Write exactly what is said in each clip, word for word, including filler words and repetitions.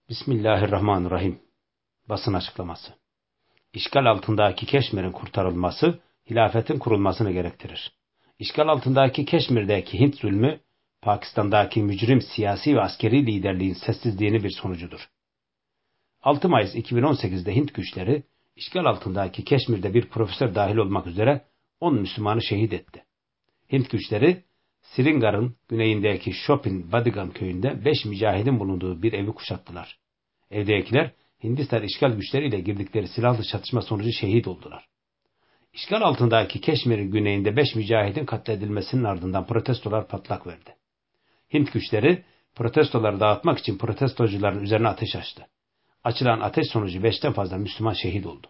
Bismillahirrahmanirrahim. Basın açıklaması. İşgal altındaki Keşmir'in kurtarılması, hilafetin kurulmasını gerektirir. İşgal altındaki Keşmir'deki Hint zulmü, Pakistan'daki mücrim siyasi ve askeri liderliğin sessizliğinin bir sonucudur. altı Mayıs iki bin on sekiz'de Hint güçleri, işgal altındaki Keşmir'de bir profesör dahil olmak üzere on Müslümanı şehit etti. Hint güçleri, Srinagar'ın güneyindeki Shopin Badigan köyünde beş mücahidin bulunduğu bir evi kuşattılar. Evdekiler Hindistan işgal güçleriyle girdikleri silahlı çatışma sonucu şehit oldular. İşgal altındaki Keşmir'in güneyinde beş mücahidin katledilmesinin ardından protestolar patlak verdi. Hint güçleri protestoları dağıtmak için protestocuların üzerine ateş açtı. Açılan ateş sonucu beşten fazla Müslüman şehit oldu.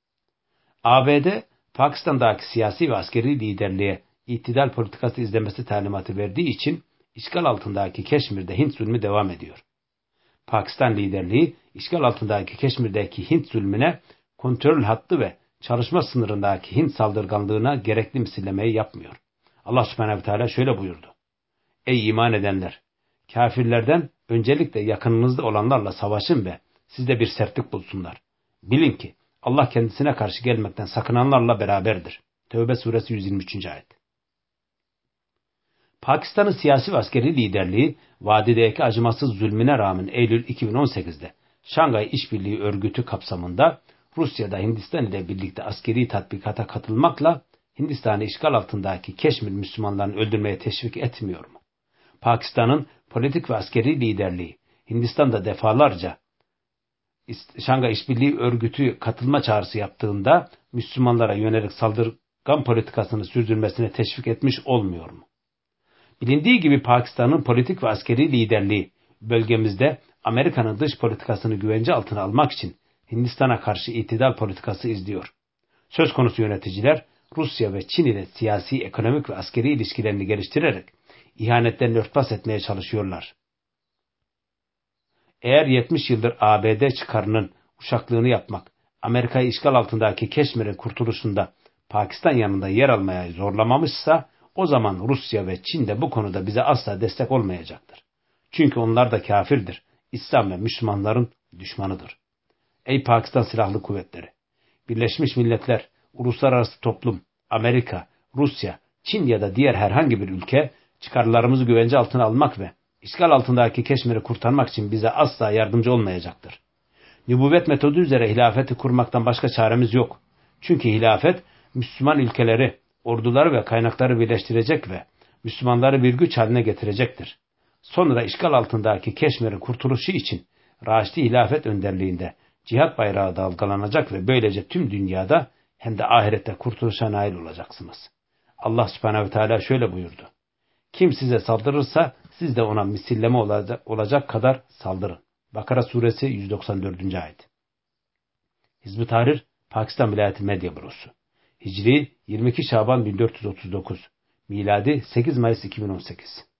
A B D, Pakistan'daki siyasi ve askeri liderliğe itidal politikası izlemesi talimatı verdiği için işgal altındaki Keşmir'de Hint zulmü devam ediyor. Pakistan liderliği işgal altındaki Keşmir'deki Hint zulmüne kontrol hattı ve çalışma sınırındaki Hint saldırganlığına gerekli misillemeyi yapmıyor. Allah subhanehu ve teala şöyle buyurdu. Ey iman edenler! Kafirlerden öncelikle yakınınızda olanlarla savaşın ve sizde bir sertlik bulsunlar. Bilin ki Allah kendisine karşı gelmekten sakınanlarla beraberdir. Tevbe suresi yüz yirmi üçüncü ayet. Pakistan'ın siyasi ve askeri liderliği, vadideki acımasız zulmüne rağmen Eylül iki bin on sekiz'de Şangay İşbirliği Örgütü kapsamında Rusya'da Hindistan ile birlikte askeri tatbikata katılmakla Hindistan'ı işgal altındaki Keşmir Müslümanlarını öldürmeye teşvik etmiyor mu? Pakistan'ın politik ve askeri liderliği Hindistan'da defalarca Şangay İşbirliği Örgütü katılma çağrısı yaptığında Müslümanlara yönelik saldırgan politikasını sürdürmesine teşvik etmiş olmuyor mu? Bilindiği gibi Pakistan'ın politik ve askeri liderliği bölgemizde Amerika'nın dış politikasını güvence altına almak için Hindistan'a karşı itidal politikası izliyor. Söz konusu yöneticiler Rusya ve Çin ile siyasi, ekonomik ve askeri ilişkilerini geliştirerek ihanetlerini örtbas etmeye çalışıyorlar. Eğer yetmiş yıldır A B D çıkarının uşaklığını yapmak, Amerika'yı işgal altındaki Keşmir'in kurtuluşunda Pakistan yanında yer almaya zorlamamışsa, o zaman Rusya ve Çin de bu konuda bize asla destek olmayacaktır. Çünkü onlar da kafirdir. İslam ve Müslümanların düşmanıdır. Ey Pakistan Silahlı Kuvvetleri! Birleşmiş Milletler, uluslararası toplum, Amerika, Rusya, Çin ya da diğer herhangi bir ülke çıkarlarımızı güvence altına almak ve işgal altındaki Keşmir'i kurtarmak için bize asla yardımcı olmayacaktır. Nübüvvet metodu üzere hilafeti kurmaktan başka çaremiz yok. Çünkü hilafet Müslüman ülkeleri, orduları ve kaynakları birleştirecek ve Müslümanları bir güç haline getirecektir. Sonra işgal altındaki Keşmir'in kurtuluşu için Raşidi hilafet önderliğinde cihat bayrağı dalgalanacak ve böylece tüm dünyada hem de ahirette kurtuluşa nail olacaksınız. Allah subhanehu ve teala şöyle buyurdu. Kim size saldırırsa siz de ona misilleme olacak, olacak kadar saldırın. Bakara suresi yüz doksan dördüncü ayet. Hizb-i Tahrir, Pakistan Vilayeti Medya Bürosu. Hicri yirmi iki Şaban bin dört yüz otuz dokuz. Miladi sekiz Mayıs iki bin on sekiz.